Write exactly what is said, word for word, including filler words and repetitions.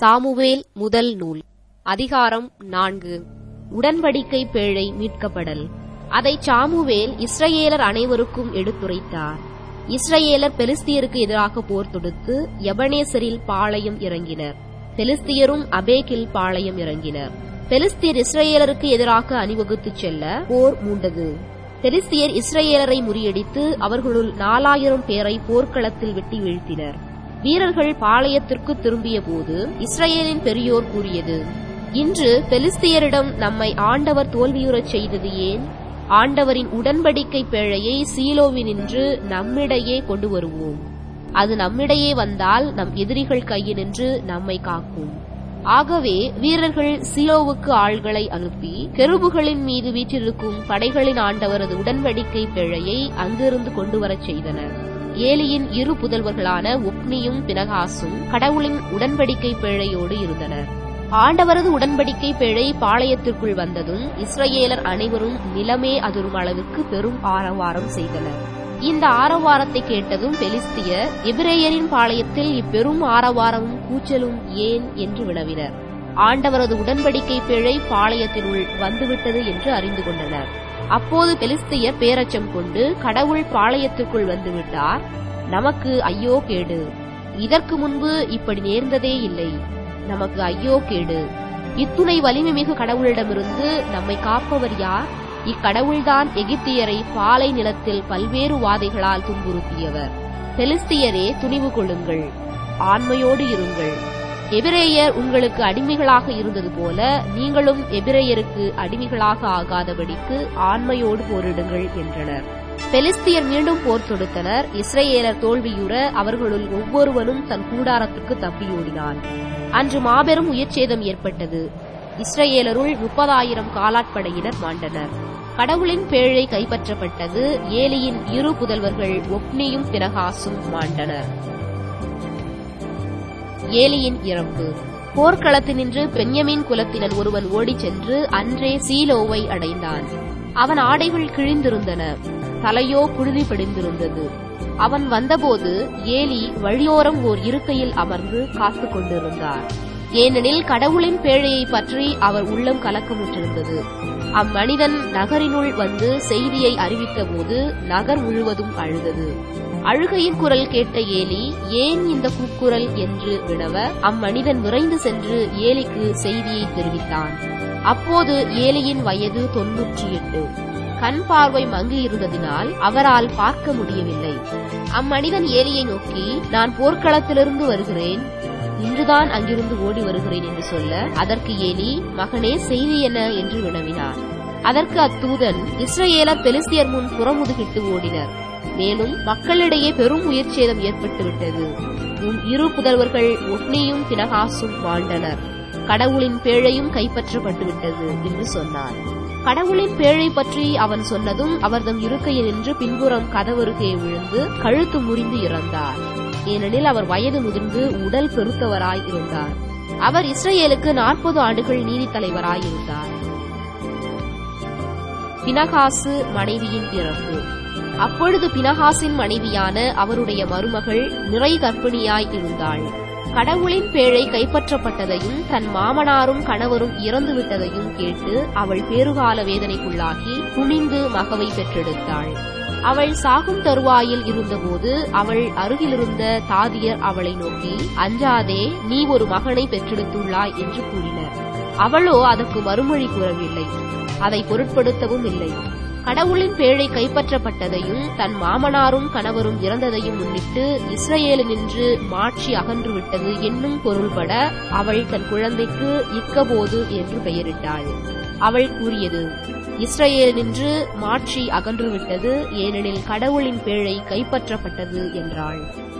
Samuel முதல் நூல் அதிகாரம் நான்கு. உடன்படிக்கை பேழை மீட்கப்படல். அதை சாமுவேல் இஸ்ரயேலர் அனைவருக்கும் எடுத்துரைத்தார். இஸ்ரயேலர் பெலிஸ்தியருக்கு எதிராக போர் தொடுத்து எபனேசரில் பாளையம் இறங்கினர். பெலிஸ்தியரும் அபேக்கில் பாளையம் இறங்கினர். பெலிஸ்தியர் இஸ்ரயேலருக்கு எதிராக அணிவகுத்துச் செல்ல போர் மூண்டது. பெலிஸ்தியர் இஸ்ரயேலரை முறியடித்து அவர்களுள் நாலாயிரம் பேரை போர்க்களத்தில் வெட்டி வீழ்த்தினர். வீரர்கள் பாளையத்திற்கு திரும்பிய போது இஸ்ரயேலின் பெரியோர் கூறியது, இன்று பெலிஸ்தியரிடம் நம்மை ஆண்டவர் தோல்வியுறச் செய்தது ஏன்? ஆண்டவரின் உடன்படிக்கை பேழையை சீலோவினின்று நம்மிடையே கொண்டு வருவோம். அது நம்மிடையே வந்தால் நம் எதிரிகள் கையினின்று நம்மை காக்கும். ஆகவே வீரர்கள் சீலோவுக்கு ஆள்களை அனுப்பி கெருபுகளின் மீது வீற்றிருக்கும் படைகளின் ஆண்டவரது உடன்படிக்கை பேழையை அங்கிருந்து கொண்டு வரச் செய்தனர். ஏலியின் இரு புதல்வர்களான ஒப்னியும் பினகாசும் கடவுளின் உடன்படிக்கை பேழையோடு இருந்தனர். ஆண்டவரது உடன்படிக்கை பேழை பாளையத்திற்குள் வந்ததும் இஸ்ரயேலர் அனைவரும் நிலமே அதிரும் அளவுக்கு பெரும் ஆரவாரம் செய்தனர். இந்த ஆரவாரத்தை கேட்டதும் பெலிஸ்தியர், எபிரேயரின் பாளையத்தில் இப்பெரும் ஆரவாரமும் கூச்சலும் ஏன் என்று வினவினர். ஆண்டவரது உடன்படிக்கை பேழை பாளையத்தினுள் வந்துவிட்டது என்று அறிந்து கொண்டனர். அப்போது பெலிஸ்தியர் பேரச்சம் கொண்டு, கடவுள் பாளையத்திற்குள் வந்துவிட்டார், நமக்கு ஐயோ கேடு, இதற்கு முன்பு இப்படி நேர்ந்ததே இல்லை, நமக்கு ஐயோ கேடு, இத்துணை வலிமை மிகு கடவுளிடமிருந்து நம்மை காப்பவர் யார்? இக்கடவுள்தான் எகிப்தியரை பாலை நிலத்தில் பல்வேறு வாதைகளால் துன்புறுத்தியவர். பெலிஸ்தியரே, துணிவு கொள்ளுங்கள், ஆண்மையோடு இருங்கள். எபிரேயர் உங்களுக்கு அடிமைகளாக இருந்தது போல நீங்களும் எபிரேயருக்கு அடிமைகளாக ஆகாதபடிக்கு ஆண்மையோடு போரிடுங்கள் என்றனர். பெலிஸ்தியர் மீண்டும் போர் தொடுத்தனர். இஸ்ரயேலர் தோல்வியுற அவர்களுள் ஒவ்வொருவனும் தன் கூடாரத்துக்கு தப்பியோடினான். அன்று மாபெரும் உயிர்ச்சேதம் ஏற்பட்டது. இஸ்ரயேலருள் முப்பதாயிரம் காலாட்படையினர் மாண்டனர். கடவுளின் பேழை கைப்பற்றப்பட்டது. ஏலியின் இரு புதல்வர்கள் ஒப்னியும் பினகாசும் மாண்டனர். ஏலியின் இறப்பு. போர்க்களத்தினின்று பென்யமீன் குலத்தினன் ஒருவன் ஓடிச் சென்று அன்றே சீலோவை அடைந்தான். அவன் ஆடைகள் கிழிந்திருந்தன, தலையோ புழுதி படிந்திருந்தது. அவன் வந்தபோது ஏலி வழியோரம் ஓர் இருக்கையில் அமர்ந்து காத்துக் கொண்டிருந்தார். ஏனெனில் கடவுளின் பேழையை பற்றி அவர் உள்ளம் கலக்கமுற்றிருந்தது. அம்மனிதன் நகரினுள் வந்து செய்தியை அறிவித்த போது நகர் முழுவதும் அழுதது. அழுகையின் குரல் கேட்ட ஏலி, ஏன் இந்த கூக்குரல் என்று வினவ, அம்மனிதன் விரைந்து சென்று ஏலிக்கு செய்தியை தெரிவித்தான். அப்போது ஏலியின் வயது தொன்னூற்றி எட்டு. கண் பார்வை மங்கியிருந்ததினால் அவரால் பார்க்க முடியவில்லை. அம்மனிதன் ஏலியை நோக்கி, நான் போர்க்களத்திலிருந்து வருகிறேன், இன்றுதான் அங்கிருந்து ஓடி வருகிறேன் என்று சொல்ல, அதற்கு ஏலி, மகனே, செய்தி என்ன என்று வினவினார். அதற்கு அத்தூதன், இஸ்ரயேலர் பெலிஸ்தியர் முன் புறமுதுகிட்டு ஓடினர், மேலும் மக்களிடையே பெரும் உயிர்ச்சேதம் ஏற்பட்டுவிட்டது. உன் இரு புதல்வர்கள் ஒப்னியும் பினகாசும் மாண்டனர். கடவுளின் பேழையும் கைப்பற்றப்பட்டுவிட்டது என்று சொன்னார். கடவுளின் பேழை பற்றி அவன் சொன்னதும் அவர்தம் இருக்கையில் நின்று பின்புறம் கதவருகே விழுந்து கழுத்து முறிந்து இறந்தார். ஏனெனில் அவர் வயது முதிர்ந்து உடல் பெருத்தவராய் இருந்தார். அவர் இஸ்ரயேலுக்கு நாற்பது ஆண்டுகள் நீதி தலைவராய் இருந்தார். பினகாசு மனைவியின் இறப்பு. அப்பொழுது பினகாசின் மனைவியான அவருடைய மருமகள் நிறை கர்ப்பிணியாய் இருந்தாள். கடவுளின் பேழை கைப்பற்றப்பட்டதையும் தன் மாமனாரும் கணவரும் இறந்துவிட்டதையும் கேட்டு அவள் பேறுகால வேதனைக்குள்ளாகி குனிந்து மகவை பெற்றெடுத்தாள். அவள் சாகும் தருவாயில் இருந்தபோது அவள் அருகிலிருந்த தாதியர் அவளை நோக்கி, அஞ்சாதே, நீ ஒரு மகனை பெற்றெடுத்துள்ளாய் என்று கூறினர். அவளோ அதற்கு மறுமொழி கூறவில்லை, அதை பொருட்படுத்தவும் இல்லை. கடவுளின் பேழை கைப்பற்றப்பட்டதையும் தன் மாமனாரும் கணவரும் இறந்ததையும் முன்னிட்டு இஸ்ரயேலினின்று மாட்சி அகன்றுவிட்டது என்னும் பொருள்பட அவள் தன் குழந்தைக்கு இக்கபோது என்று பெயரிட்டாள். அவள் கூறியது, இஸ்ரயேலினின்று மாட்சி அகன்றுவிட்டது, ஏனெனில் கடவுளின் பேழை கைப்பற்றப்பட்டது என்றாள்.